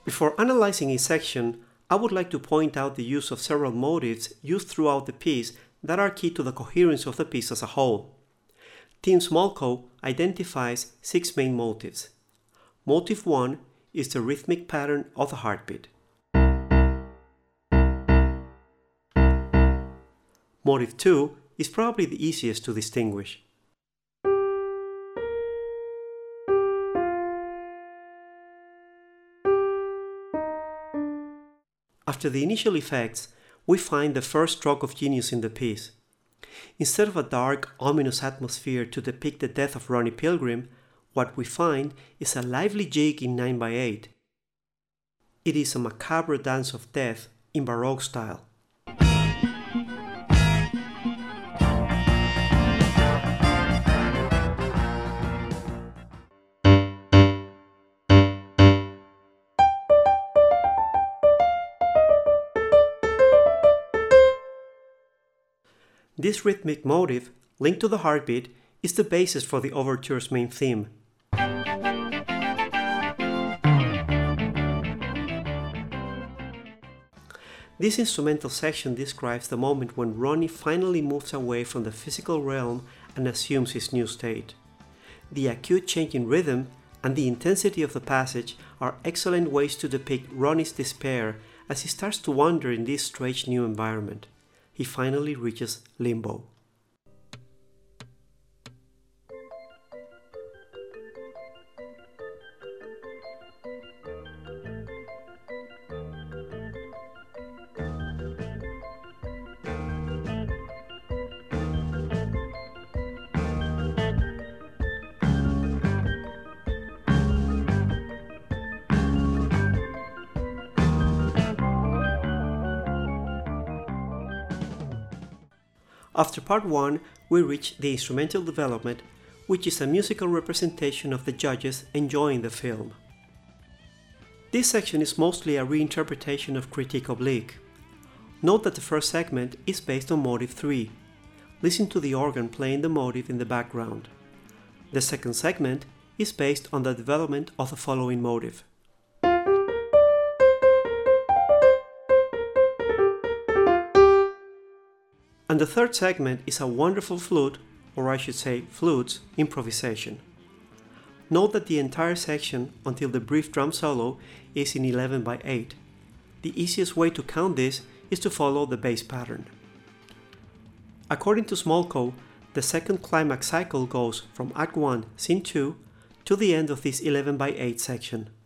Before analyzing each section, I would like to point out the use of several motives used throughout the piece that are key to the coherence of the piece as a whole. Tim Smolkow identifies 6 main motives. Motive 1 is the rhythmic pattern of the heartbeat. Motive 2 is probably the easiest to distinguish. After the initial effects, we find the first stroke of genius in the piece. Instead of a dark, ominous atmosphere to depict the death of Ronnie Pilgrim, what we find is a lively jig in 9/8. It is a macabre dance of death in Baroque style. This rhythmic motive, linked to the heartbeat, is the basis for the overture's main theme. This instrumental section describes the moment when Ronnie finally moves away from the physical realm and assumes his new state. The acute change in rhythm and the intensity of the passage are excellent ways to depict Ronnie's despair as he starts to wander in this strange new environment. He finally reaches limbo. After part 1, we reach the instrumental development, which is a musical representation of the judges enjoying the film. This section is mostly a reinterpretation of Critique Oblique. Note that the first segment is based on motive 3. Listen to the organ playing the motive in the background. The second segment is based on the development of the following motive. And the third segment is a wonderful flute, or I should say flutes, improvisation. Note that the entire section, until the brief drum solo, is in 11/8. The easiest way to count this is to follow the bass pattern. According to Smolkow, the second climax cycle goes from Act 1, Scene 2, to the end of this 11/8 section.